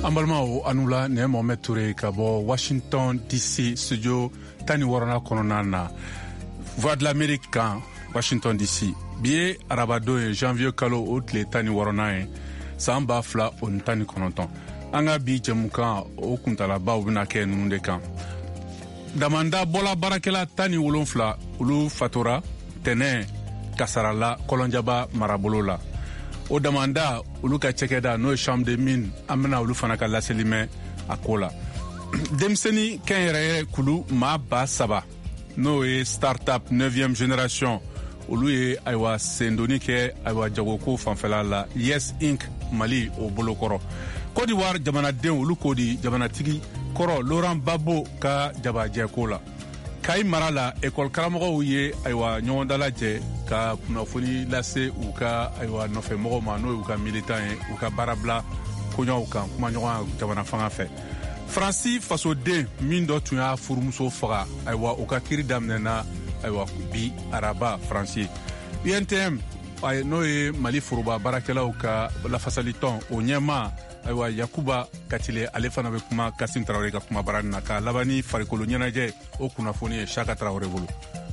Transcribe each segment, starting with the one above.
Ambalmao anula ne Mohamed Touré ka bɔ Washington DC studio tani wɔɔrɔnan kɔnɔna na Voix de l'Amérique kan Washington DC bi arabadon ye janvier kalo o tile tani wɔɔrɔnan ye san 2019 an ka bi jɛmukan o kuntalabaw bena kɛ ninnu de kan. Damanda bɔla baarakɛla 17 olu fatora tɛnɛ kasarala kɔlɔnjaba marabolo la. O damanda olu ka cɛkɛda n'o ye chambre des mines an bena olu fana ka laselimɛ a ko la. Denmisɛnnin kɛnyɛrɛye kulu maa 3,000 n'o ye start-up 9e génération olu ye aywa sendoni kɛ aywa jagoko fanfɛla la Yes Inc. Mali o bolokɔrɔ. Côte d'Ivoire jamanadenw olu ko di jamanatigi kɔrɔ Laurent Gbagbo ka jabajɛko la. Kayi mara la école karamɔgɔw ye aywa ɲɔgɔn dalajɛ ka kunnafoni lase u ka aywa nɔfɛmɔgɔw ma n'o y'u ka militant ye u ka baarabila koɲɔgɔnw kan kumaɲɔgɔn jamana fanga fɛ. Faransi fasoden min dɔ tun y'a furumuso faga aywa u ka kiri daminɛna aywa bi araba Faransi. UNTM n'o ye Mali foroba baarakɛlaw ka lafasali tɔn o ɲɛma aywa Yakuba Katile ale fana bɛ kuma Kasim Traoré ka kuma barani na ka labani farikolo ɲɛnajɛ o kunnafoni ye Chaka Traoré bolo.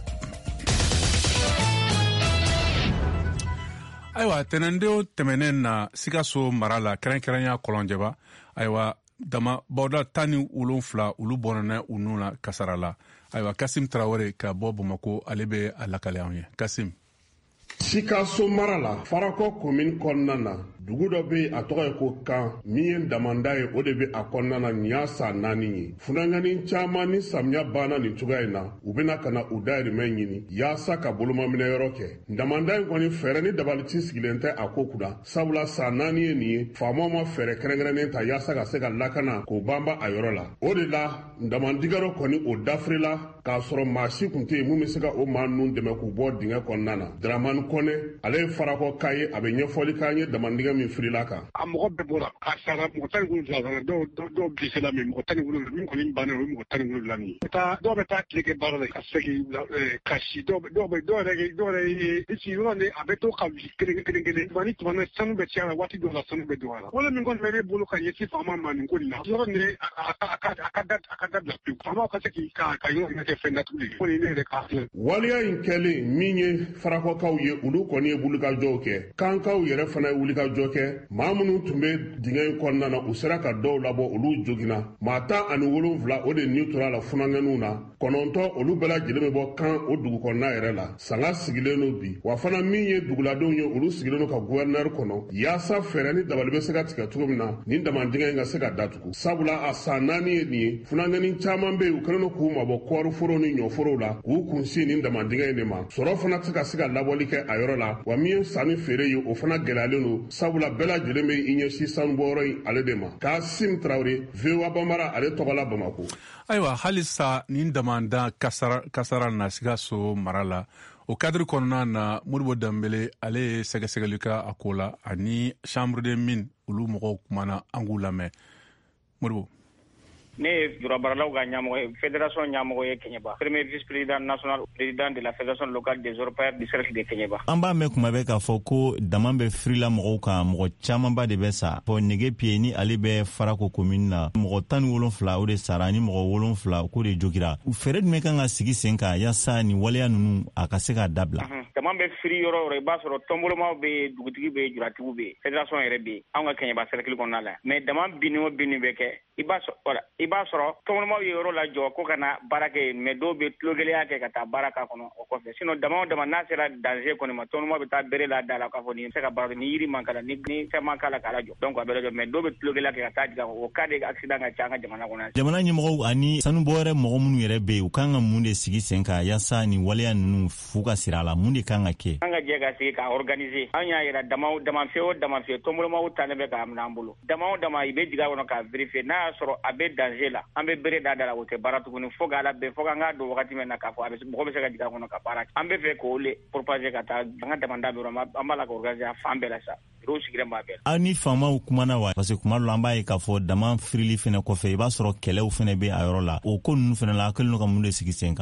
Aywa tɛnɛndenw tɛmɛnen na Sikaso mara la kɛrɛnkɛrɛnya kɔlɔnjɛba aywa dama bawda 17 olu bɔnɛnɛ u nu la kasara la. Aywa Kasim Traoré ka bɔ Bamako ale bɛ a lakale anw ye. Kasim. Sikaso mara la Farakɔ commune kɔnɔna na dugu dɔ bɛ a tɔgɔ ye ko kan min ye damanda ye o de bɛ a kɔnɔna na nin y'a san 4 ye. Funangani caman ni samiya banna nin cogoya in na u bɛna ka na u dayirimɛ ɲini yaasa ka bolomaminɛ yɔrɔ kɛ. Damanda in kɔni fɛɛrɛ ni dabaliti sigilen tɛ a ko kunna sabula san 4 ye nin ye faamaw ma fɛɛrɛ kɛrɛnkɛrɛnnen ta yaasa ka se ka lakana k'o banba a yɔrɔ la. O de la damandigɛrɛ kɔni o dafirila k'a sɔrɔ maa si kun tɛ yen mun bɛ se ka o maa ninnu dɛmɛ k'u bɔ dingɛ kɔnɔna na. Dramani Kɔnɛ ale ye Farakɔ ka ye a bɛ ɲɛfɔli k'an ye damandigɛ min firila kan. A mɔgɔ bɛɛ bɔra a sara mɔgɔ 17 dɔw bilisela min mɔgɔ 17 min kɔni bannen o ye mɔgɔ 17 min ye. Dɔw bɛ taa tile kɛ baara la ka segin ka si dɔw yɛrɛ si yɔrɔ de a bɛ to ka kelen tuma ni tuma sanu bɛ caya la waati dɔw la sanu bɛ dɔgɔya la. Wale min kɔni bɛ ne bolo ka ɲɛsin faama ma nin ko nin na yɔrɔ nin a ka dabila pewu faamaw ka se ka yɔrɔ kɛ fɛn datuguli ko nin ne yɛrɛ k'a filɛ. Waleya in kɛlen min ye Farakɔkaw ye olu kɔni ye wulikajɔw kɛ kankaw yɛrɛ fana ye wulikajɔ kɛ maa minnu tun bɛ dingɛ in kɔnɔna na u sera ka dɔw labɔ olu joginna maa 17 o de ni tora la funangɛniw na 9 olu bɛɛ lajɛlen bɛ bɔ kan o dugu kɔnɔna yɛrɛ la sanga sigilen no bi wa fana min ye duguladenw ye olu sigilen no ka gouverneur kɔnɔ yaasa fɛɛrɛ ni dabali bɛ se ka tigɛ cogo min na nin damandingɛ in ka se ka datugu sabula a san 4 ye nin ye funangɛni caman bɛ yen u kɛlen no k'u mabɔ kɔɔriforo ni ɲɔforow la k'u kunsi nin damandingɛ in de ma sɔrɔ fana tɛ ka se ka labɔli kɛ a yɔrɔ la wa min ye sanni feere ye o fana gɛlɛyalen don sabula bɛɛ lajɛlen bɛ i ɲɛsin sanubɔyɔrɔ in ale de ma. Kasim Traoré VOA Bambara ale tɔgɔla Bamako. Ayiwa halisa nin damanda kasara na Sikaso mara la o cadre kɔnɔna na Modibo Dembele ale ye sɛgɛsɛgɛli kɛ a ko la ani chambre des mines olu mɔgɔw kumana an k'u lamɛn. Modibo. Ne ye jurabaralaw ka ɲamɔgɔ ye fédération ɲamɔgɔ ye Keɲeba premier vice président national président de la fédération locale des orpailleurs du cercle de Keɲeba. An b'a mɛn kuma bɛ k'a fɔ ko dama bɛ firila mɔgɔw kan mɔgɔ camanba de bɛ sa fɔ nege piye ni ale bɛ Farako commune na mɔgɔ 17 o de sara ni mɔgɔ 7 ko de jogira fɛɛrɛ jumɛn kan ka sigi sen kan yaasa ni waleya ninnu a ka se ka dabila. Dama bɛ firi yɔrɔ yɔrɔ i b'a sɔrɔ tɔnbolomaw bɛ yen dugutigi bɛ yen juratigiw bɛ yen fédération yɛrɛ bɛ yen anw ka Keɲeba cercle kɔnɔna la mais dama binni o binni bɛ kɛ i b'a sɔrɔ tɔnbolomaw ye yɔrɔ la jɔ ko ka na baara kɛ mais dɔw bɛ tulogɛlɛya kɛ ka taa baara k'a kɔnɔ o kɔfɛ sinon dama n'a sera danger kɔni ma tɔnbolomaw bɛ taa bere la da la k'a fɔ nin bɛ se ka baara ni yiri man k'a la ni fɛn man k'a la k'a lajɔ donc a bɛ lajɔ mais dɔw bɛ tulogɛlɛya kɛ ka taa jigin o cas de accident ka ca an ka jamana kɔnɔ. Jamana ɲɛmɔgɔw ani sanubɔ wɛrɛ mɔgɔ minnu yɛrɛ bɛ yen u kan ka mun de sigi sen kan yaasa ni waleya ninnu fu ka sira a la mun de kan ka kɛ. An ka jɛ ka sigi ka organiser an y'a yira damafiyɛ o damafiyɛ tɔnbolomaw ta ne bɛ k'a minɛ an bolo dama o dama i bɛ jigin a kɔnɔ k'a vérifier n'a y'a sɔrɔ a bɛ danger la an bɛ bere da la o tɛ baara tuguni fo k'a labɛn fo k'an k'a don wagati min na k'a fɔ mɔgɔ bɛ se ka jigin a kɔnɔ ka baara kɛ an bɛ fɛ k'o le propager ka taa an ka damanda bɛ yɔrɔ an b'a la ka organiser a fan bɛɛ la sa bureau sigilen b'a bɛɛ la. Aw ni faamaw kumana wa parce que kuma dɔ la an b'a ye k'a fɔ dama firili fɛnɛ kɔfɛ i b'a sɔrɔ kɛlɛw fɛnɛ bɛ a yɔrɔ la o ko ninnu fɛnɛ la a kɛlen don ka mun de sigi sen kan. An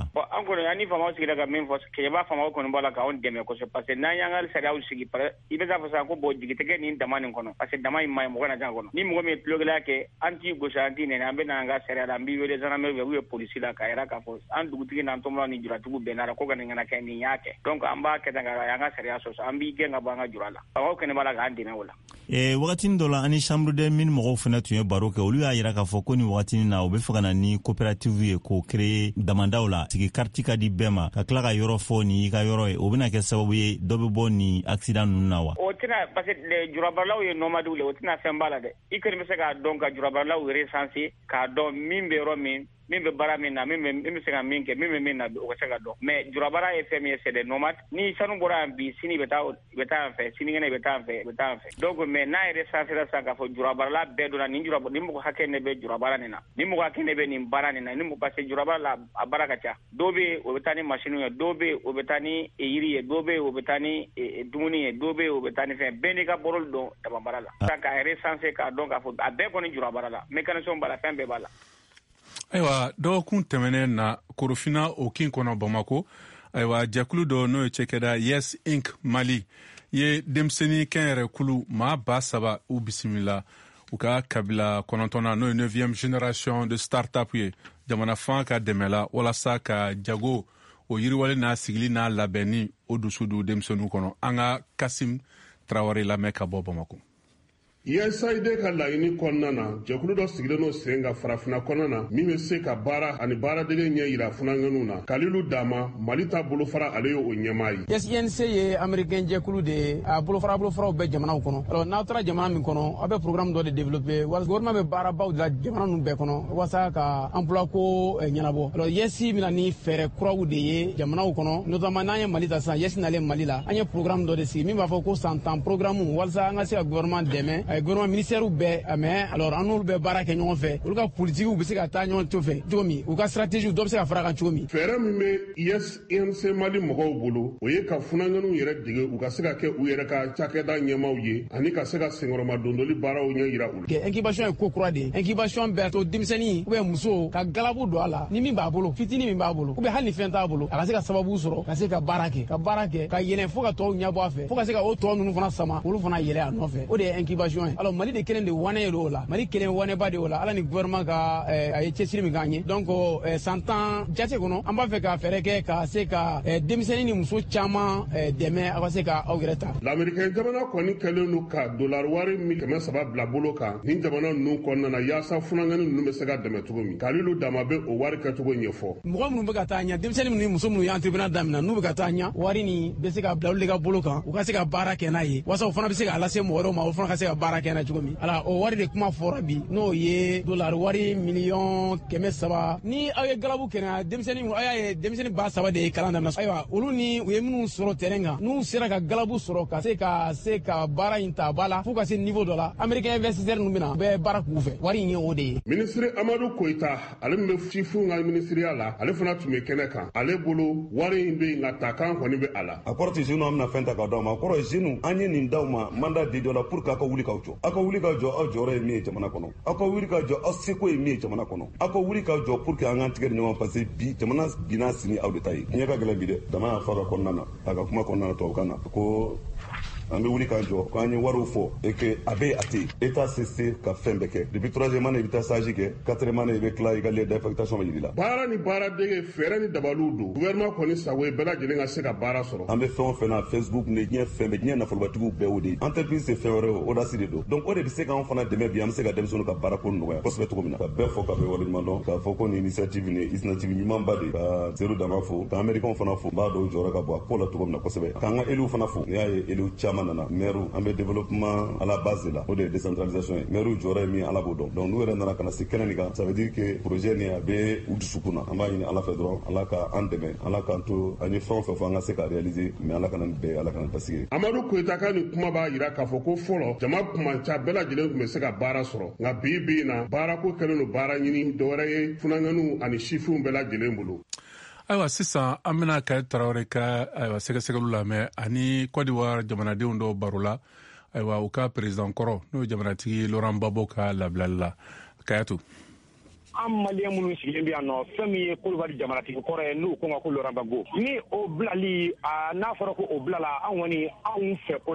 kɔni ani famaw sigira ka min fɔ kɛɲɛba famaw kɔni b'a la ka anw dɛmɛ kosɛbɛ parce que n'an y'an ka sariyaw sigi i bɛ taa fɔ sisan ko bon jigitigɛ nin dama nin kɔnɔ parce que dama in ma ɲi mɔgɔ na jan kɔnɔ ni mɔgɔ min ye tulogɛlɛya kɛ an t'i gosi an t'i nɛnɛ an bɛ na an ka sariya la an b'i wele gendarmerie ou polisi la k'a yira k'a fɔ an dugutigi n'an tɔmɔla ni juratigiw bɛnna la ko ka nin kana kɛ nin y'a kɛ donc an b'a kɛ tan ka an ka sariya sɔsɔ an b'i gɛn ka bɔ an ka jura la famaw kɛnɛ b'a la k'an dɛmɛ o la. Wagatinin dɔ la ani chambre des mines mɔgɔw fana tun ye baro kɛ olu y'a yira k'a fɔ ko ni wagatinin na u bɛ fɛ ka na ni coopérative ye k'o créer damandaw la sigi carte ka di bɛɛ ma ka tila ka yɔrɔ fɔ ni i ka yɔrɔ ye o bɛna kɛ sababu ye dɔ bɛ bɔ ni accident ninnu na wa. O tɛna parce que jurabaralaw ye nomadiw le o tɛna fɛn b'a la dɛ i kɔni bɛ se k'a dɔn ka jurabaralaw recenser k'a dɔn min bɛ yɔrɔ min bɛ baara min na min bɛ se ka min kɛ min bɛ min na o ka se ka dɔn mais jurabara ye fɛn min ye c'est des nomades ni sanu bɔra yan bi sini i bɛ taa yan fɛ sinikɛnɛ i bɛ taa yan fɛ donc mais n'a yɛrɛ recenser sisan k'a fɔ jurabarala bɛɛ donna ni mɔgɔ hakɛ ne bɛ jurabara nin na ni mɔgɔ hakɛ ne bɛ nin baara nin na ni parce que jurabara la a baara ka ca dɔw bɛ yen o bɛ taa ni machine ye dɔw bɛ yen o bɛ taa ni yiri ye dɔw bɛ yen o bɛ taa ni dumuni ye dɔw bɛ yen o bɛ taa ni fɛn bɛɛ n'i ka bɔrɔl dɔn dabanbara la k'a recenser k'a dɔn k'a fɔ a bɛɛ kɔni jurabara la mécanicien b'a la fɛn bɛɛ b'a la. Ayiwa dɔgɔkun tɛmɛnen na Korofina o kin kɔnɔ Bamako ayiwa jɛkulu dɔ n'o ye cɛkɛda Yes Inc Mali ye denmisɛnnin kɛnyɛrɛ kulu maa 7,000 u bisimila u ka kabila 9 n'o ye 9e génération de start-up ye jamana fan ka dɛmɛ la walasa ka jago o yiriwali n'a sigili n'a labɛnni o dusu don denmisɛnninw kɔnɔ an ka Kasim Traoré lamɛn ka bɔ Bamako. USAID ka laɲini kɔnɔna na jɛkulu dɔ sigilen n'o sen ka farafina kɔnɔna na min bɛ se ka baara ani baaradege ɲɛ yira funanŋɛninw na Kalilu Dama Mali ta bolofara ale ye o ɲɛmaa ye. SINC ye américain jɛkulu de ye a bolofaraw bɛ jamanaw kɔnɔ alors n'aw taara jamana min kɔnɔ aw bɛ programme dɔ de développer walasa gouvernement bɛ baarabaw de la jamana ninnu bɛɛ kɔnɔ walasa ka emploi ko ɲɛnabɔ alors YES bɛna ni fɛɛrɛ kuraw de ye jamanaw kɔnɔ notamment n'an ye Mali ta sisan YES nalen Mali la an ye programme dɔ de sigi min b'a fɔ ko 100 ans programme walasa an ka se ka gouvernement dɛmɛ gouvernement ministère bɛɛ mais alors an n'olu bɛ baara kɛ ɲɔgɔn fɛ olu ka politikiw bɛ se ka taa ɲɔgɔn to fɛ cogo min u ka stratégie dɔ bɛ se ka fara kan cogo min. fɛɛrɛ min bɛ INC Mali mɔgɔw bolo o ye ka funanŋɛninw yɛrɛ dege u ka se ka kɛ u yɛrɛ ka cakɛda ɲɛmaaw ye ani ka se ka senkɔrɔma dondoli baaraw ɲɛ yira u la. Incubation ye ko kura de ye incubation bɛɛ to denmisɛnnin ou bien muso ka galabu don a la ni min b'a bolo fitinin min b'a bolo ou bien hali ni fɛn t'a bolo a ka se ka sababu sɔrɔ ka se ka baara kɛ ka yɛlɛn fo ka tɔw ɲɛbɔ a fɛ fo ka se ka o tɔ ninnu fana sama olu fana yɛlɛ a nɔfɛ o de ye incubation ye alors Mali de kelen de wane ye o la Mali kelen waneba de o la ala ni gouvernement ka a ye cɛsiri min k'an ye donc 100 ans jate kɔnɔ an b'a fɛ ka fɛɛrɛ kɛ ka se ka denmisɛnnin ni muso caman dɛmɛ a ka se ka aw yɛrɛ ta. L'Américain jamana kɔni kɛlen don ka dollar wari 300 bila bolo kan ni jamana ninnu kɔnɔna na yaasa funanŋɛni ninnu bɛ se ka dɛmɛ cogo min Kalilu Dama bɛ o wari kɛcogo ɲɛfɔ. Mɔgɔ minnu bɛ ka taa ɲɛ denmisɛnnin ni muso minnu ye entrepreneur daminɛ n'u bɛ ka taa ɲɛ wari ni bɛ se ka bila olu de ka bolo kan u ka se ka baara kɛ n'a ye walasa o fana bɛ se ka lase mɔgɔ wɛrɛw ma o fana ka se ka baara kɛ n'a cogo min ala o wari de kuma fɔra bi n'o ye dollar wari 300,000 ni aw ye galabu kɛnɛ denmisɛnnin aw y'a ye denmisɛnnin 3,000 de ye kalan daminɛ ayiwa olu ni u ye minnu sɔrɔ terrain kan n'u sera ka galabu sɔrɔ ka se ka baara in ta ba la fo ka se niveau dɔ la américain investisseur ninnu bɛna u bɛ baara k'u fɛ wari in ye o de ye. Ministre Amadou Koita ale min bɛ chifu ka ministeriya la ale fana tun bɛ kɛnɛ kan ale bolo wari in bɛ nka takan kɔni bɛ a la. A kɔrɔ tɛ jeunes an bɛna fɛn ta k'a d'aw ma a kɔrɔ jeunes an ye nin d'aw ma mandat di dɔ la pour que aw ka wuli k'aw jɔ aw ka wuli ka jɔ aw jɔyɔrɔ ye min ye jamana kɔnɔ aw ka wuli ka jɔ aw seko ye min ye jamana kɔnɔ aw ka wuli ka jɔ pour que an k'an tigɛ ni ɲɔgɔn parce que bi jamana binna sini aw de ta ye ɲɛ ka gɛlɛn bi dɛ dama y'a fɔ a ka kɔnɔna na a ka kuma kɔnɔna na tubabukan na ko an bɛ wuli k'an jɔ k'an ye wariw fɔ et que a bɛ a tɛ état cessé ka fɛn bɛɛ kɛ depuis 3e année i bɛ taa stage kɛ 4e année i bɛ tila i ka lieu d'affectation bɛ jira la. Baara ni baaradege fɛɛrɛ ni dabaliw don gouvernement kɔni sago ye bɛɛ lajɛlen ka se ka baara sɔrɔ. An bɛ fɛn o fɛn na Facebook ni diɲɛ fɛn bɛɛ diɲɛ nafolobatigiw bɛɛ o de ye entreprise tɛ fɛn wɛrɛ o audace de don donc o de bɛ se k'an fana dɛmɛ bi an bɛ se ka denmisɛnninw ka baara ko nɔgɔya kosɛbɛ cogo min na ka bɛɛ fɔ ka bɛɛ waleɲuman dɔn k'a fɔ ko nin initiative ni initiative ɲumanba de ka Seydou Dama fo ka américain fana fo n b'a dɔn jɔyɔrɔ ka bɔ a ko la cogo min na kosɛbɛ k'an ka élu fana fo n'i y'a ye élu caman nana maire an bɛ développement à la base de la o de ye décentralisation ye maire jɔyɔrɔ ye min ala b'o dɔn donc n'u yɛrɛ nana ka na se kɛnɛ nin kan ça veut dire que projet nin a bɛ u dusukun na an b'a ɲini ala fɛ dɔrɔn ala ka an dɛmɛ ala k'an to an ye fɛn o fɛn fɔ an ka se ka réaliser mais ala kana nin bɛɛ ala kana basigi. Amadu Koyita ka nin kuma b'a jira k'a fɔ ko fɔlɔ jama kuma ca bɛɛ lajɛlen tun bɛ se ka baara sɔrɔ nka bi in na baarako kɛlen don baara ɲini dɔwɛrɛ ye funanŋɛninw ani sifinw bɛɛ lajɛlen bolo. Ayiwa sisan an bɛna Kayɛ Tarawele ka sɛgɛsɛgɛliw lamɛn ani Côte d'Ivoire jamanadenw dɔw baro la ayiwa u ka président kɔrɔ n'o ye jamanatigi Laurent Gbagbo ka labilali la Kayatu. an maliyɛn minnu sigilen bɛ yan nɔ fɛn min ye Kolibali jamanatigi kɔrɔ ye n'u ko ma ko Laurent Gbagbo ni o bilali n'a fɔra ko o bilala an kɔni anw fɛ ko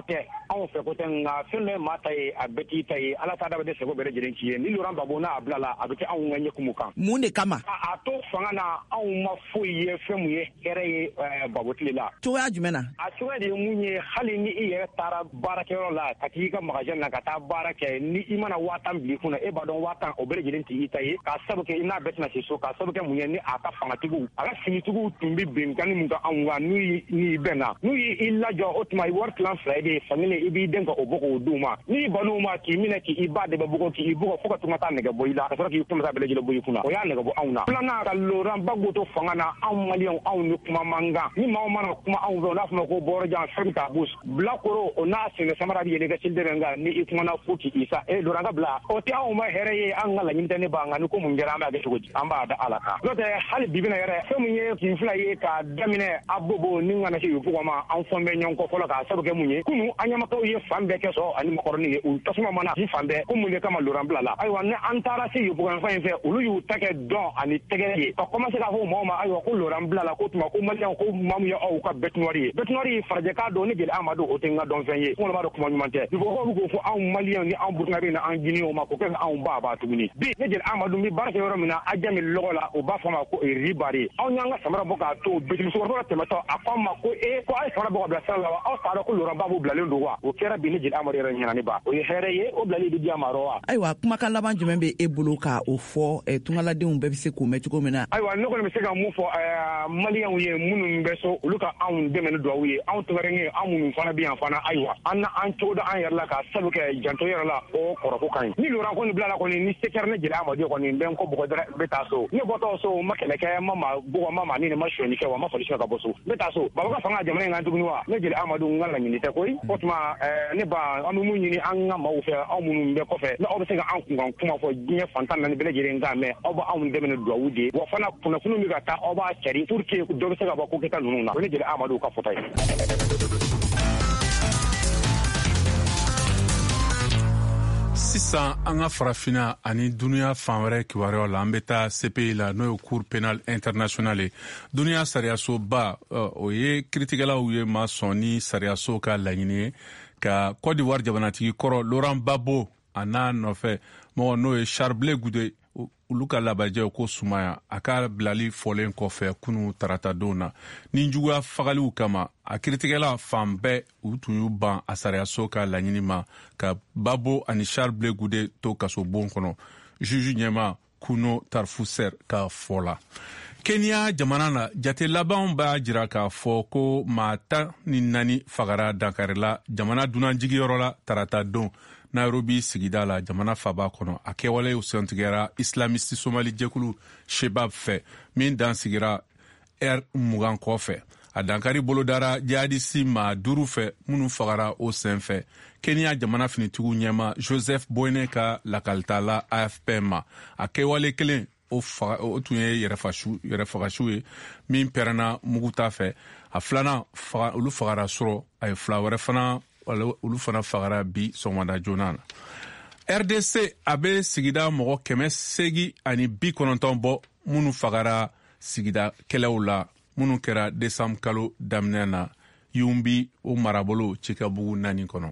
tɛ nka fɛn bɛ maa ta ye a bɛɛ t'i ta ye Ala t'a dabɛden sɛgo bɛɛ lajɛlen k'i ye ni Laurent Gbagbo n'a bilala a bɛ kɛ anw ka ɲɛkumu kan mun de kama a to fanga na anw ma foyi ye fɛn mun ye hɛrɛ ye Gbagbo tile la cogoya jumɛn na a cogoya de ye mun ye hali ni i yɛrɛ taara baarakɛyɔrɔ la ka t'i ka magasin na ka taa baara kɛ ni i mana 1000 bila i kunna e b'a dɔn 1000 o bɛɛ lajɛlen t'i ta ye k'a sabu kɛ i n'a bɛɛ tɛna se so k'a sabu kɛ mun ye ni a ka fangatigiw a ka finitigiw tun bɛ bɛnkanni mun ka anw kan n'u y'i bɛnna n'u y'i lajɔ o tuma wari tilan fila de fankelen i b'i den ka o bɔ k'o d'u ma n'i ban'u ma k'i minɛ k'i ba de bɛ bugɔ k'i bugɔ fo ka tun ka taa nɛgɛ bɔ i la ka sɔrɔ k'i kumasa bɛɛ lajɛlen bɔ i kunna o y'a nɛgɛ bɔ anw na filanan ka Laurent Gbagbo to fanga na anw maliyɛnw anw ni kuma man kan ni maa o mana kuma anw fɛ o n'a fɔ ma ko bɔrɔjan fɛn ta bus bilakoro o n'a sɛnɛ samara bɛ yɛlɛ ka seli dɛmɛ kan ni i kumana fo k'i sa Laurent ka bila o tɛ anw ma hɛrɛ ye an ka laɲini tɛ ne b'an kan ni ko mun kɛra an b'a kɛ cogo di an b'a da Ala kan n'o tɛ hali bi bina yɛrɛ fɛn mun ye kun fila ye k'a daminɛ a bobo ni kana se yufu ma an fɔn bɛ ɲɔgɔn kɔ fɔlɔ k'a sabu kɛ mun ye kunu an ɲamakalaw ye fan bɛɛ kɛ sɔrɔ ani makɔrɔni ye u tasuma mana di fan bɛɛ ko mun de kama Laurent bilala ayiwa ni an taara se yufu fan in fɛ olu y'u ta kɛ dɔn ani tɛgɛ ye ka commencer k'a fɔ mɔgɔw ma ayiwa ko Laurent bilala ko tuma ko maliyɛnw ko maa mun ye aw ka bɛtunwari ye bɛtunwari farajɛka don ni Jeli Amadu o tɛ n ka dɔnfɛn ye ko b'a dɔn kuma ɲuman tɛ il faut ko fɔ anw maliyɛnw ni anw burukinabe ni an Guinéenw ma ko kɛ anw b'a tuguni bi ne Jeli Amadu bi baara kɛ yɔrɔ min na a jami lɔgɔ la o b'a fɔ ma ko ribari anw y'an ka samara bɔ k'a to bɛtigisokɔrɔba tɛmɛtɔ a ko an ma ko ko a ye samara bɔ ka bila sira la wa aw t'a dɔn ko Laurent Gbagbo bilalen don wa o kɛra bi ne Jeli Amadu yɛrɛ ɲɛna ne ba o ye hɛrɛ ye o bilali bɛ di a ma wa ayiwa kumakan laban jumɛn bɛ e bolo ka o fɔ tungaladenw bɛɛ bɛ se k'o mɛn cogo min na ayiwa ne kɔni bɛ se ka mun fɔ maliyɛnw ye minnu bɛ so olu ka anw dɛmɛ ni duwawu ye anw tɔgɔrɛnkɛ anw minnu fana bɛ yan fana ayiwa an na an cogo da an yɛrɛ la ka sabu kɛ janto yɛrɛ la o kɔrɔko kan ɲi ni Laurent kɔni bilala kɔni ni se kɛra ne Jeli Amadu kɔni n bɛ n kɔ bɔgɔ dɛrɛ n bɛ taa so ne bɔtɔ so ma kɛlɛ kɛ ma bugɔ ma ni ne ma sonyɛni kɛ wa ma fɔli ka bɔ so n bɛ taa so baba ka fanga jamana in kan tuguni wa ne Jeli Amadu n ka laɲini tɛ koyi o tuma ne ba an bɛ mun ɲini an ka maaw fɛ aw minnu bɛ kɔfɛ ni aw bɛ se ka an kunkan kuma fɔ diɲɛ fantan naani bɛɛ lajɛlen kan mɛn aw bɛ anw dɛmɛ ni duwawu de wa fana kunnafoni bɛ ka taa aw b'a cari pour que dɔ bɛ se ka bɔ ko kɛta ninnu na o ne Jeli Amadu ka fɔta ye. Sisan an ka farafina ani duniya fan wɛrɛ kibaruyaw la an bɛ taa CPI la n'o ye Cour pénale internationale ye duniya sariyasoba o ye kiiritigɛlaw ye ma sɔn ni sariyaso ka laɲini ye ka Côte d'Ivoire jamanatigi kɔrɔ Laurent Gbagbo a n'a nɔfɛ mɔgɔ n'o ye Charles Blé Goudé olu ka labajɛ ko sumaya a ka bilali fɔlen kɔfɛ kunu taratadon na ni juguya fagaliw kama a kiiritigɛla fan bɛɛ u tun y'u ban a sariyaso ka laɲini ma ka Gbagbo ani Charles Blé Goudé to kasobon kɔnɔ juge ɲɛma Kuno Tarfusser ka fɔ la Kenya jamana na jate labanw b'a jira k'a fɔ ko maa 14 fagara Dakar la jamana dunanjigiyɔrɔ la taratadon Nairobi sigida la jamana faba kɔnɔ a kɛwalew sɛntigɛra islamiste somali jɛkulu Shebab fɛ min dan sigira R20 kɔfɛ a dankari bolodara jihadisi maa 5 fɛ minnu fagara o senfɛ Kenya jamana finitigiw ɲɛma Joseph Boyne ka lakalita la AFP ma a kɛwale kelen o tun ye yɛrɛfagasiw ye min pɛrɛnna muguta fɛ a filanan olu fagara sɔrɔ a ye fila wɛrɛ fana olu fana fagara bi sɔgɔmada joona na RDC a bɛ sigida mɔgɔ 890 bɔ minnu fagara sigida kɛlɛw la minnu kɛra décembre kalo daminɛ na Yumbi o marabolo Cikabugu 4 kɔnɔ.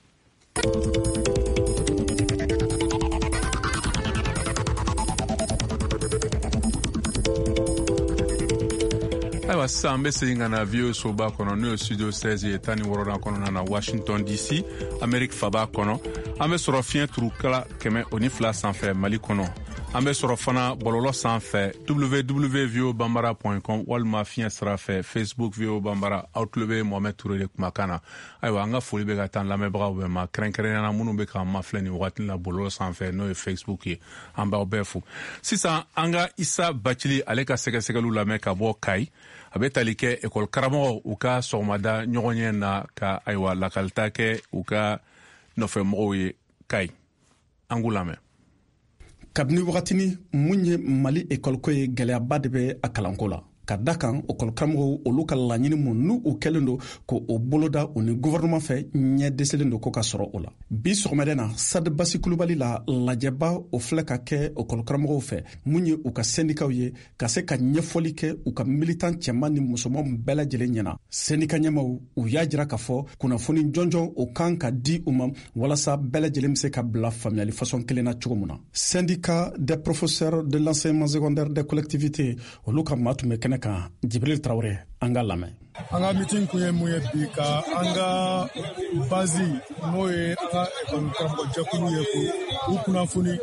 Ayiwa sisan an bɛ segin ka na VOA soba kɔnɔ n'o ye studio 16 ye 16 kɔnɔna na Washington DC Amérique faba kɔnɔ an bɛ sɔrɔ fiɲɛ turukala 102 sanfɛ Mali kɔnɔ an bɛ sɔrɔ fana bɔlɔlɔ sanfɛ www.voabambara.com walima fiɲɛ sira fɛ Facebook VOA Bambara aw tulo bɛ Mohamed Touré de kumakan na ayiwa an ka foli bɛ ka taa lamɛnbagaw bɛɛ ma kɛrɛnkɛrɛnnenya minnu bɛ k'an mafilɛ nin wagati la bɔlɔlɔ sanfɛ n'o ye Facebook ye an b'aw bɛɛ fo sisan an ka Isa Bacili ale ka sɛgɛsɛgɛliw lamɛn ka bɔ Kayi a bɛ tali kɛ école karamɔgɔw u ka sɔgɔmada ɲɔgɔn na ka ayiwa lakalita kɛ u ka nɔfɛmɔgɔw ye Kayi an k'u lamɛn. Kabini wagatini mun ye Mali école ko ye gɛlɛyaba de bɛ a kalanko la ka da kan okɔlikaramɔgɔw olu ka laɲini mun n'u u kɛlen do ko o boloda u ni gouvernement fɛ ɲɛ deselen do ko ka sɔrɔ o la. Bi sɔgɔmɛdɛ na Sadi Basi Kulubali la lajɛba o filɛ ka kɛ okɔlikaramɔgɔw fɛ mun ye u ka sendikaw ye ka se ka ɲɛfɔli kɛ u ka militant cɛman ni musoman bɛɛ lajɛlen ɲɛna. Sendika ɲɛmaw u y'a jira k'a fɔ kunnafoni jɔnjɔn o kan ka di u ma walasa bɛɛ lajɛlen be se ka bila faamuyali fasɔn kelen na cogo mun na. Syndicat des professeurs de l'enseignement secondaire des collectivités olu ka maa tun bɛ kɛnɛ kan. Jibril Traoré an ka lamɛn. An ka meeting kun ye mun ye bi ka an ka base n'o ye an ka karamɔgɔjɛkulu ye ko u kunnafoni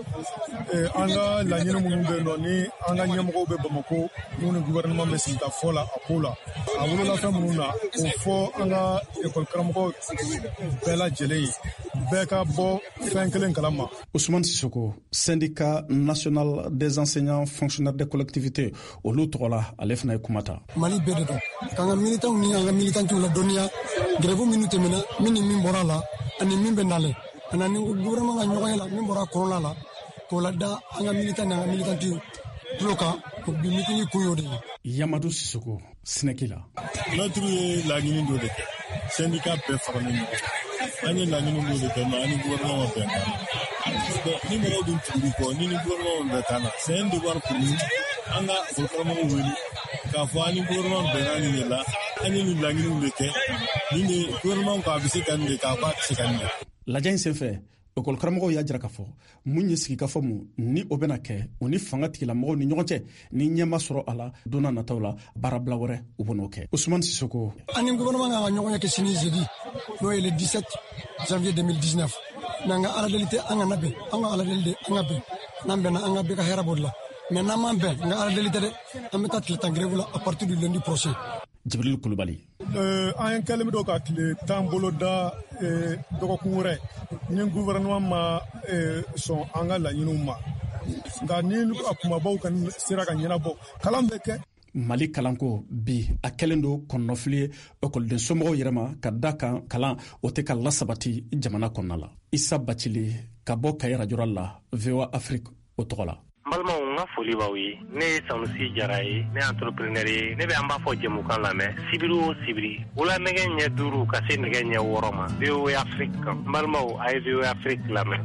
an ka laɲini minnu bɛ yen nɔ ni an ka ɲɛmɔgɔw bɛ Bamako n'u ni gouvernement bɛ sigi ka fɔ la a ko la a wololafɛn minnu na o fɔ an ka karamɔgɔ bɛɛ lajɛlen ye bɛɛ ka bɔ fɛn kelen kalama. Ousmane Sissoko, syndicat national des enseignants fonctionnaires des collectivités olu tɔgɔ la ale fana ye kuma ta. Mali bɛɛ de don k'an ka militanw ni an ka militantiw la dɔnniya grève minnu tɛmɛna min ni min bɔra la ani min bɛ nalen ani ni gouvernement ka ɲɔgɔnya la min bɔra kɔrɔla la k'o la da an ka militant ni an ka militantiw tulo kan ko bi meeting kun y'o de ye. Yamadou Sissoko, Sinɛki la. Mɛtiri ye laɲini dɔ de kɛ syndicat bɛɛ faralen ɲɔgɔn an ye laɲini dɔ de kɛ mais ani gouvernement bɛn kan ni mɔgɔw dun tuguli kɔ ni gouvernement bɛn kan na c'est un devoir pour nous an ka okɔlikaramɔgɔw wele k'a fɔ ani gouvernement bɛnna nin de la an ye nin laɲiniw de kɛ nin de gouvernement ko a bɛ se ka nin de k'a fɔ a tɛ se ka nin de. Lajɛ in senfɛ okɔlikaramɔgɔw y'a jira k'a fɔ mun ye sigikafɔ mun ni o bɛna kɛ u ni fanga tigilamɔgɔw ni ɲɔgɔn cɛ ni ɲɛma sɔrɔ a la donna nataw la baarabila wɛrɛ u ben'o kɛ. Ousmane Sissoko, ani gouvernement ka ɲɔgɔn kɛ sini jeudi n'o ye le 17 janvier 2019 n'an ka ala deli tɛ an kana bɛn an ka ala deli de an ka bɛn n'an bɛnna an ka bɛɛ ka hɛrɛ b'o de la mais n'an m'an bɛn n ka ala deli tɛ dɛ an bɛ taa tile 10 grève la à partir du lundi prochain. Jibril Kulubali, an ye kɛlen don ka tile 10 bolo da dɔgɔkun wɛrɛ ni gouvernement ma sɔn an ka laɲiniw ma nka ni a kumabaw ka sera ka ɲɛnabɔ kalan bɛ kɛ. Mali kalanko bi a kɛlen don kɔnɔnafili ye ekɔliden somɔgɔw yɛrɛ ma ka da kan kalan o tɛ ka lasabati jamana kɔnɔna la. Isa Bacili ka bɔ Kayi radio la VOA Afrique o tɔgɔ la. N balimaw n ka foli b'aw ye ne ye Sanusi Jara ye ne ye entrepreneur ye ne bɛ an b'a fɔ jɛmukan lamɛn sibiri o sibiri wula nɛgɛ ɲɛ 5 ka se nɛgɛ ɲɛ 6 ma VOA Afrique kan n balimaw a ye VOA Afrique lamɛn.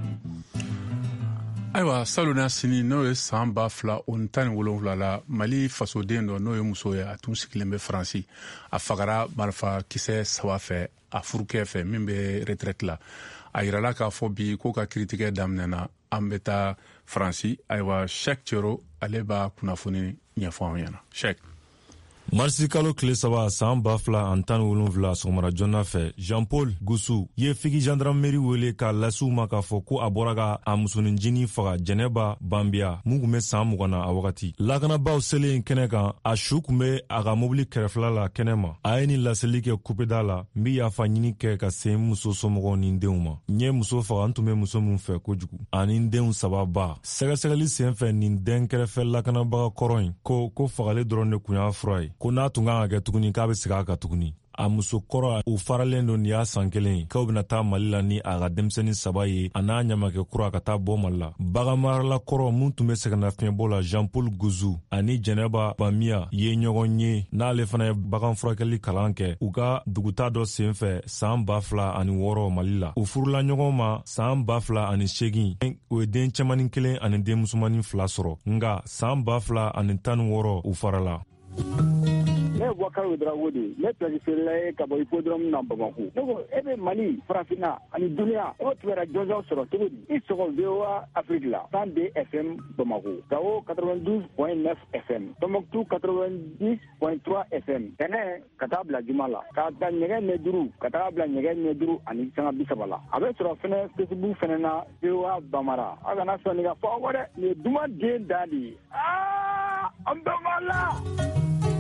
Ayiwa salona sini n'o ye san 2017 la Mali fasoden dɔ n'o ye muso ye a tun sigilen bɛ Faransi a fagara marifa kisɛ 3 fɛ a furukɛ fɛ min bɛ retraite la a yirala k'a fɔ bi ko ka kiritigɛ daminɛna an bɛ taa Faransi. Ayiwa Cheikh Thioro ale b'a kunnafoni ɲɛfɔ an ɲɛna. Cheikh. Marisi kalo tile 3 san 2017 sɔgɔmada joona fɛ Jean Paul Goussou ye Figi gendarmerie wele k'a lasiw ma k'a fɔ ko a bɔra ka a musoninjini faga Jɛnɛba Banbiya mun kun bɛ san 20 na a wagati. Lakanabaw selen kɛnɛ kan a su kun bɛ a ka mobili kɛrɛfɛla la kɛnɛ ma. A ye ni laseli kɛ kupeda la n bɛ yafa ɲini kɛ ka se muso somɔgɔw ni denw ma. N ye muso faga n tun bɛ muso min fɛ kojugu ani n denw 3 ba. Sɛgɛsɛgɛli senfɛ nin den kɛrɛfɛ lakanabaga kɔrɔ in ko fagale dɔrɔn de kun y'a fura ye. Ko n'a tun kan ka kɛ tuguni k'a bɛ segin a kan tuguni. A muso kɔrɔ u faralen don nin y'a san 1 k'aw bɛna taa Mali la ni a ka denmisɛnnin 3 ye a n'a ɲamakɛ kura ka taa bɔ Mali la. Baganmarala kɔrɔ mun tun bɛ sɛgɛnnafiɲɛbɔ la Jean Paul Goussou ani Jɛnɛba Banbiya ye ɲɔgɔn ye n'ale fana ye bagan furakɛli kalan kɛ u ka duguta dɔ senfɛ san 2006 Mali la. U furula ɲɔgɔn ma san 2008 u ye den cɛmanin 1 ani den musomanin 2 sɔrɔ nka san 2016 u farala. Ne ye Boubacar Dramane de ne planifiera ye ka bɔ hippodrome na Bamako. Ne ko e bɛ Mali farafinna ani duniya o tun bɛ jɔnjɔn sɔrɔ cogo di? I sɔgɔ VOA Afrique la 102 FM Bamako, Gao 92.9 FM, Tombouctou 90.3 FM. Tɛnɛ ka taa bila Juma la, ka taa ɲɛgɛn ɲɛ 5 ka taa bila ɲɛgɛn ɲɛ 5 ani sanga 30 la. A bɛ sɔrɔ fɛnɛ Facebook fɛnɛ na VOA Bamara. A kana sɔn nin ka fɔ aw dɛ, nin ye duman den da de ye. An bɛ Mali.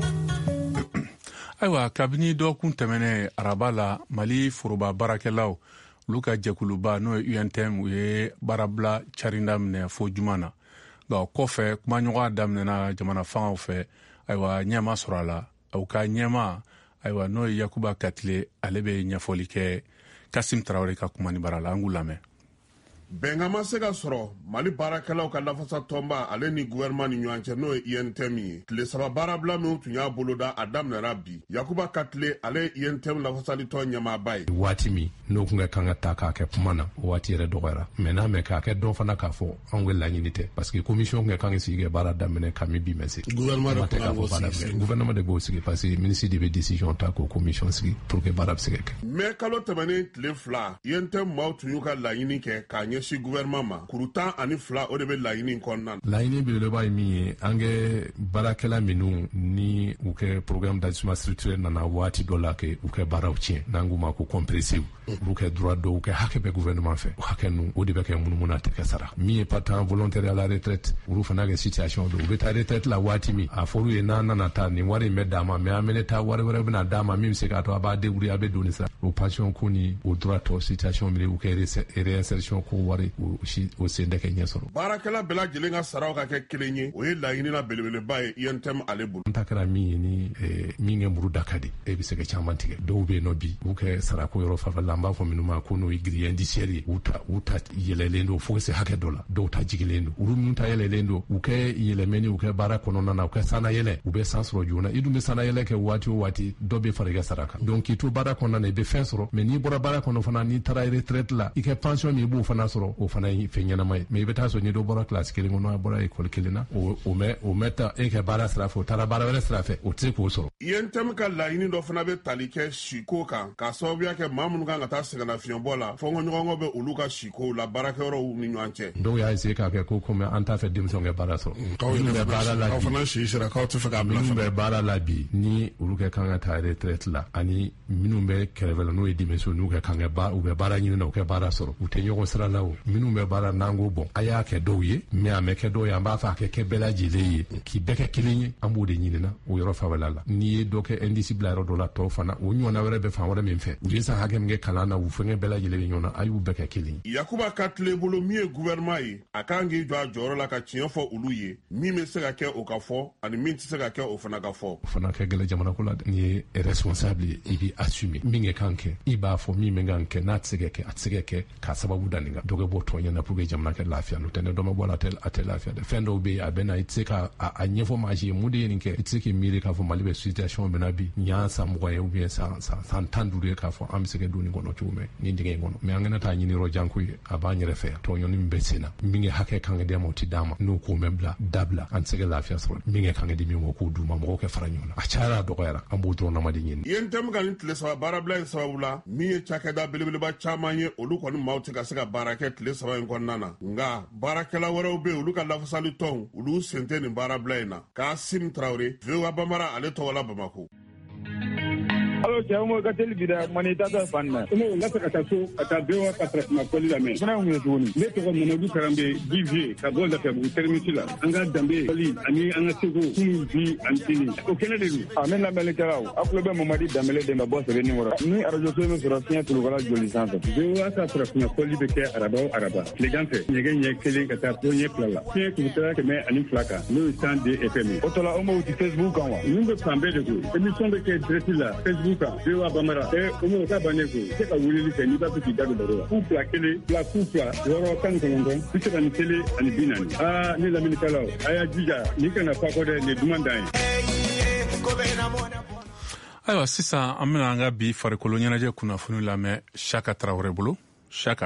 Ayiwa kabini dɔgɔkun tɛmɛnɛ araba la Mali foroba baarakɛlaw olu ka jɛkuluba n'o ye UNTM u ye baarabila carinda minɛ fo juma na nka o kɔfɛ kumaɲɔgɔn daminɛna jamana fangaw fɛ ayiwa ɲɛma sɔrɔ a la u ka ɲɛma ayiwa n'o ye Yakuba Katile ale bɛ ɲɛfɔli kɛ Kasim Tarawele ka kuma ni bara la an k'u lamɛn. bɛngama se ka sɔrɔ Mali baarakɛlaw ka lafasa tɔnba ale ni gouvernement ni ɲɔgɔn cɛ n'o ye INTM ye. Tile saba baarabila min tun y'a boloda a daminɛra bi. Yakuba Katile ale ye INTM lafasali tɔn ɲɛmaaba ye. Waati min n'o kun ka kan ka ta k'a kɛ kuma na o waati yɛrɛ dɔgɔyara mais n'a mɛ k'a kɛ dɔn fana k'a fɔ anw ka laɲini tɛ parce que commission kun ka kan ka sigi kɛ baara daminɛ kami bi mɛ se. Gouvernement de b'o sigi parce que ministre de bɛ décision ta k'o commission sigi pour que baara bɛ se ka kɛ. Mais kalo tɛmɛnen tile fila INTM maaw tun y'u ka laɲini kɛ k'a ɲɛsin gouvernement ma. Kuru 12 o de bɛ laɲini kɔnɔna na. Laɲini belebeleba ye min ye an kɛ baarakɛla minnu ni u kɛ programme d'ajustement structurel nana waati dɔ la kɛ u kɛ baaraw tiɲɛ n'an k'u ma ko compressé olu kɛ droit dɔw kɛ hakɛ bɛ gouvernement fɛ o hakɛ ninnu o de bɛ kɛ munumunu a tɛ kɛ sara min ye partant volontaire à la retraite olu fana kɛ situation dɔ u bɛ taa retraite la waati min a fɔr'u ye n'an nana taa nin wari in bɛ d'a ma mais an bɛ taa wari wɛrɛ bɛna d'a ma min bɛ se k'a to a b'a débrouiller a bɛ don ni sira o pension ko ni o droit tɔ situation min u kɛ réinsertion ko wari o sen tɛ kɛ ɲɛ sɔrɔ. Baarakɛla bɛɛ lajɛlen ka saraw ka kɛ kelen ye o ye laɲini na belebeleba ye INTM ale bolo. N ta kɛra min ye ni min kɛ muru da ka di e bɛ se ka caman tigɛ dɔw bɛ yen nɔ bi u kɛ sarako yɔrɔ fanfɛ la an b'a fɔ minnu ma ko n'o ye grille indiciaire ye u ta yɛlɛlen don fo ka se hakɛ dɔ la dɔw ta jigilen don olu minnu ta yɛlɛlen don u kɛ yɛlɛmɛni u kɛ baara kɔnɔna na u kɛ sana yɛlɛ u bɛ san sɔrɔ joona i dun bɛ sana yɛlɛ kɛ waati o waati dɔ bɛ fara i ka sara kan donc k'i to baara kɔnɔna na i bɛ fɛn sɔrɔ mais n'i bɔra baara kɔnɔ fana n'i taara retraite la i kɛ pension min i b'o fana sɔrɔ o fana ye fɛn ɲɛnama ye mais i bɛ taa sɔrɔ ni dɔ bɔra classe kelen kɔnɔ a bɔra école kelen na o mɛ ta e kɛ baara sira fɛ o taara baara wɛrɛ sira fɛ o tɛ se k'o sɔrɔ. INTM ka laɲini dɔ fana bɛ tali kɛ siko kan k'a sababuya kɛ maa minnu kan ka taa sɛgɛnnafiɲɛbɔ la fɔnkɔɲɔgɔnkɔ bɛ olu ka sikow la baarakɛyɔrɔw ni ɲɔgɔn cɛ. dɔw y'a essayé k'a kɛ ko komi an t'a fɛ denmisɛnw kɛ baara sɔrɔ. minnu bɛ baara la bi minnu bɛ baara la bi ni olu kɛ kan ka taa retraite la ani minnu bɛ kɛrɛfɛ la n'o ye denmisɛnw n'u kɛ kan u bɛ baara ɲini na u kɛ baara sɔrɔ u tɛ ɲɔgɔn sira la o minnu bɛ baara n'an ko bɔn a y'a kɛ dɔw ye mais a mɛ kɛ dɔw ye an b'a fɛ a kɛ bɛɛ lajɛlen ye k'i bɛɛ kɛ kelen ye an b'o de ɲinina o yɔrɔ fanfɛla la n'i ye dɔ kɛ indice bila yɔrɔ dɔ la tɔw fana o ɲɔgɔnna wɛrɛ bɛ fan wɛrɛ min fɛ u ye san hakɛ min kɛ kalan na u fɛngɛ bɛɛ lajɛlen bɛ ɲɔgɔn na a y'u bɛɛ kɛ kelen ye. Yakuba Katile bolo min ye gouvernement ye a kan k'i jɔ a jɔyɔrɔ la ka tiɲɛ fɔ olu ye min bɛ se ka kɛ o ka fɔ ani min tɛ se ka kɛ o fana ka fɔ. O fana kɛ gɛlɛn jamana ko la n'i ye responsable ye i b'i assumer min kɛ kan kɛ i b'a fɔ min bɛ kan kɛ n'a tɛ se ka kɛ a tɛ se ka kɛ k'a sababu da nin kan dɔ kɛ bɔ tɔn ɲɛna pour que jamana kɛ lafiya n'o tɛ ne dɔ ma bɔ a la a tɛ lafiya dɛ fɛn dɔw bɛ yen a bɛ na i tɛ se ka a ɲɛfɔ maa si ye mun de ye nin kɛ i tɛ se k'i miiri k'a fɔ Mali bɛ situation bɛ na bi nin y'an san 20 ye ou bien san 15 ye k'a fɔ an bɛ se ka don nin kɔnɔ cogo min nin dingɛ in kɔnɔ mais an kana taa ɲini yɔrɔ jan ko ye a b'an yɛrɛ fɛ yan tɔnɲɔni min bɛ sen na min kɛ hakɛ kan ka di ma o tɛ d'a ma n'o ko mɛn bila dabila an tɛ se ka lafiya sɔrɔ min kɛ kan ka di min ma k'o d'u ma mɔgɔw kɛ fara ɲɔgɔn na a cayara a dɔgɔyara an b'o dɔrɔn nama de ɲini. INTM ka nin tile saba baarabila in sababu la min ye cakɛda belebeleba caman ye olu kɔni maaw tɛ ka se ka baara kɛ tile saba in kɔnɔna na nka baarakɛla wɛrɛw bɛ yen olu ka lafasali tɔnw olu sen tɛ nin baarabila in na Kasim Traoré VOA Bambara ale tɔgɔ la Bamako. Alo cɛ mo ka teli bi da mani tata fan na mo la ka taa so ka taa bewa ka traitement poli la mais fana mun ye tuguni ne tɔgɔ Mamadou Karambe Divier ka bɔ Lafiyabugu terminus la an ka danbe poli ani an ka seko kun bi antini o kɛnɛ de don a mɛn lamɛnnikɛlaw a kulo bɛ Mamadi Dambele de ma bɔ sɛbɛnni wɔrɔ ni radio so min sɔrɔ fiɲɛ tulukala joli sanfɛ bewa ka traitement poli bɛ kɛ araba tilegan fɛ ɲɛgɛn ɲɛ kelen ka taa fo ɲɛ fila la fiɲɛ tulukala 102 kan n'o ye 102 FM o tɔla o ma wuti Facebook kan wa ninnu bɛ fan bɛɛ de ko émission bɛ kɛ direct la Facebook VOA Bambara o ka bannen ko se ka wulili kɛ n'i b'a fɛ k'i da don baro la ku fila kelen fila ku fila wɔɔrɔ 19 41 ani 40 ne lamɛnnikɛlaw a y'a jija n'i kana fa kɔ dɛ nin duman dan ye. Ayiwa sisan an bɛna an ka bi farikolo ɲɛnajɛ kunnafoni lamɛn Saka Tarawele bolo Saka.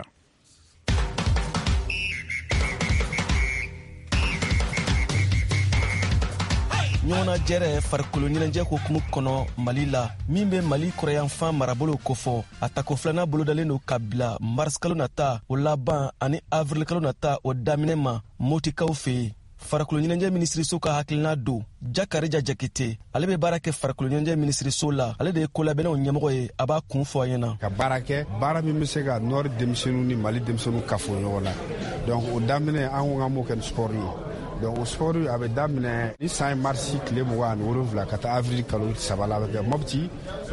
ɲɔgɔnna jɛrɛ farikolo ɲɛnajɛ hokumu kɔnɔ Mali la min bɛ Mali kɔrɔyanfan marabolo kofɔ a tako filanan bolodalen don ka bila mars kalo nata o laban ani avril kalo nata o daminɛ ma motikaw fɛ yen farikolo ɲɛnajɛ minisiriso ka hakilina don Jakarija Jakite ale bɛ baara kɛ farikolo ɲɛnajɛ minisiriso la ale de ye kolabɛnnaw ɲɛmɔgɔ ye a b'a kun fɔ a ɲɛna ka baara kɛ baara min bɛ se ka nord denmisɛnninw ni Mali denmisɛnninw kafo ɲɔgɔn na donc o daminɛ an ko an b'o kɛ ni sport ye donc o sport a bɛ daminɛ ni san marsi tile 27 ka taa avril kalo 3 la a bɛ kɛ Mopti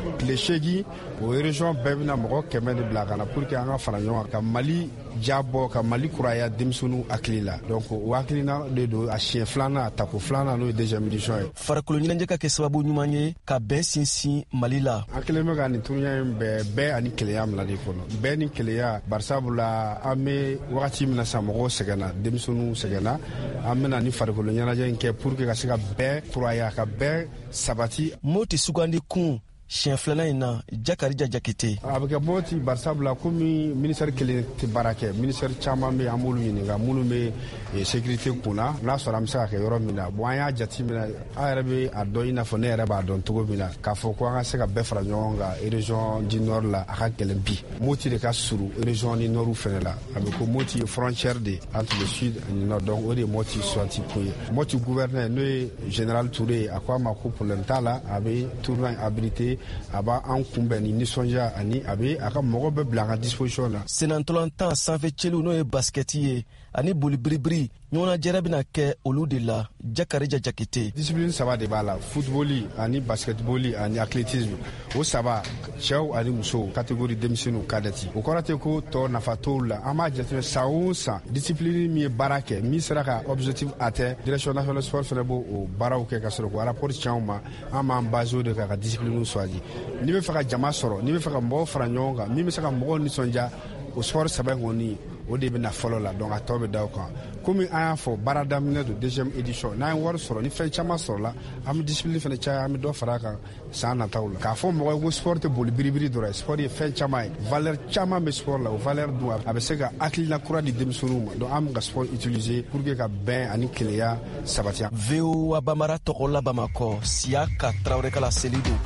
tile 8 o région bɛɛ bɛna mɔgɔ 100 de bila ka na pour que an ka fara ɲɔgɔn kan ka Mali jabɔ ka Mali kuraya denmisɛnninw hakili la. Donc o hakilina de don a siɲɛ filanan a tako filanan n'o ye deuxième édition ye. Farikolo ɲɛnajɛ ka kɛ sababu ɲuman ye ka bɛn sinsin Mali la. An kelen bɛ ka nin turuɲa in bɛɛ ani keleya mina de kɔnɔ. Bɛɛ ni keleya barisabula an bɛ wagati min na sa mɔgɔw sɛgɛnna denmisɛnninw sɛgɛnna an bɛna ni farikolo ɲɛnajɛ in kɛ pour que ka se ka bɛɛ kuraya ka bɛɛ sabati. Moti sugandi kun siɲɛ filanan in na Jakarija Jakite. A bɛ kɛ Moti barisabula komi ministère kelen tɛ baara kɛ ministère caman bɛ an b'olu ɲininka minnu bɛ sécurité kunna n'a sɔrɔ an bɛ se ka kɛ yɔrɔ min na bon an y'a jate minɛ an yɛrɛ bɛ a dɔn i n'a fɔ ne yɛrɛ b'a dɔn cogo min na k'a fɔ ko an ka se ka bɛɛ fara ɲɔgɔn kan région du nord la a ka gɛlɛn bi Moti de ka surun région du nord fɛnɛ la a bɛ ko Moti ye frontière de entre le sud et le nord donc o de ye Moti suwanti kun ye Moti gouverneur n'o ye général Touré a ko a ma ko problème t'a la a bɛ tournoi abrité a b'a an kunbɛn ni nisɔndiya ani a bɛ a ka mɔgɔ bɛɛ bila a ka disposition na. Senantolantan sanfɛ cɛliw n'o ye baskɛti ye ani boli biribiri ɲɔgɔnnajɛrɛ bɛna kɛ olu de la Jakarija Jakite. Discipline saba de b'a la football ani basketball ani athlétisme o saba cɛw ani musow catégorie denmisɛnninw kadɛti o kɔrɔ tɛ ko tɔ nafa t'olu la an b'a jateminɛ san o san discipline min ye baara kɛ min sera ka objectif atteint direction nationale sport fɛnɛ b'o o baaraw kɛ ka sɔrɔ ko rapport tiɲɛ u ma an b'an basé o de kan ka discipline choisi n'i bɛ fɛ ka jama sɔrɔ n'i bɛ fɛ ka mɔgɔw fara ɲɔgɔn kan min bɛ se ka mɔgɔw nisɔndiya o sport saba kɔni o de bɛna fɔlɔ la donc a tɔ bɛ da o kan komi an y'a fɔ baara daminɛ don deuxième édition n'an ye wari sɔrɔ ni fɛn caman sɔrɔla an bɛ discipline fɛnɛ caya an bɛ dɔ fara a kan san nataw la k'a fɔ mɔgɔ ye ko sport tɛ boli biribiri dɔrɔn ye sport ye fɛn caman ye valeur caman bɛ sport la o valeur dun a bɛ se ka hakilina kura di denmisɛnninw ma donc an bɛ ka sport utiliser pour que ka bɛn ani keleya sabati. VOA Bambara tɔgɔ la Bamakɔ Siaka Traoré Kala Selidu.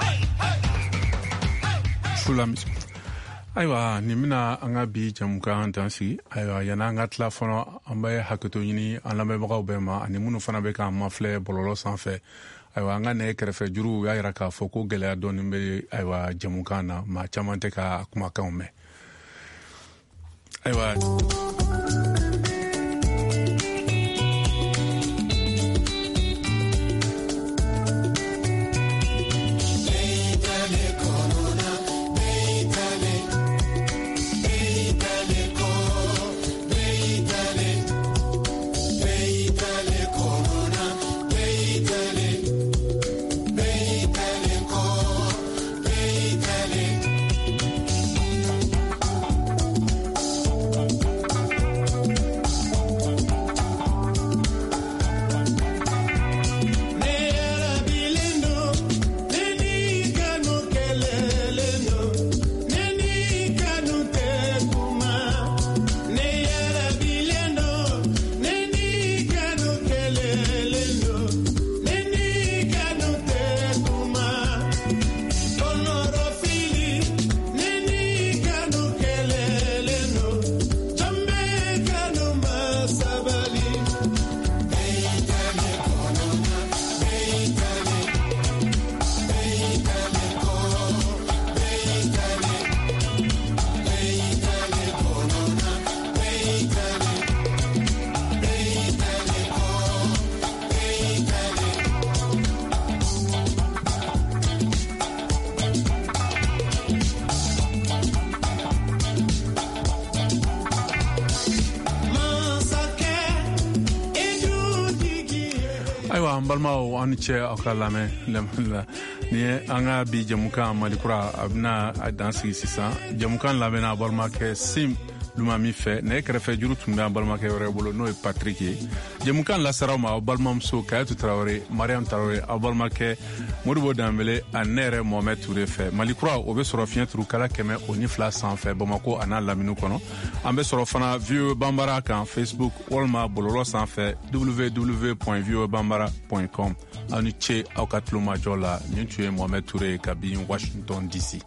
Ayiwa nin bɛna an ka bi jamukan dan sigi ayiwa yanni an ka tila fɔlɔ an bɛ hakɛto ɲini an lamɛnbagaw bɛɛ ma ani minnu fana bɛ k'an mafilɛ bɔlɔlɔ sanfɛ ayiwa an ka nɛgɛ kɛrɛfɛ juruw y'a jira k'a fɔ ko gɛlɛya dɔɔni bɛ ayiwa jamukan na maa caman tɛ ka kumakanw mɛn ayiwa. ayiwa an balimaw an ni cɛ aw ka lamɛn la ni ye an ka bi jamukan malikura a bɛna a dan sigi sisan jamukan lamɛnna a balimakɛ sim luma min fɛ nɛgɛ kɛrɛfɛ juru tun bɛ an balimakɛ wɛrɛ bolo n'o ye patrik ye jamukan lasaraw ma aw balimamuso kayatu tarawele mariam tarawele aw balimakɛ moribo danbele ani ne yɛrɛ mohamɛd ture fɛ malikura o bɛ sɔrɔ fiɲɛ turu kala 102 sanfɛ bamako a n'a lamini kɔnɔ an bɛ sɔrɔ fana VOA Bambara kan Facebook walima bɔlɔlɔ sanfɛ www.voabambara.com aw ni ce aw ka tulomajɔ la nin tun ye mohamɛd ture ye kabi Washington DC.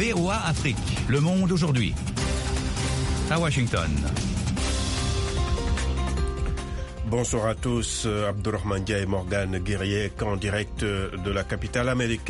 VOA Afrique, Le Monde aujourd'hui. À Washington. Bonsoir à tous, Abdourahmane Dia et Morgane Guerrier en direct de la capitale américaine.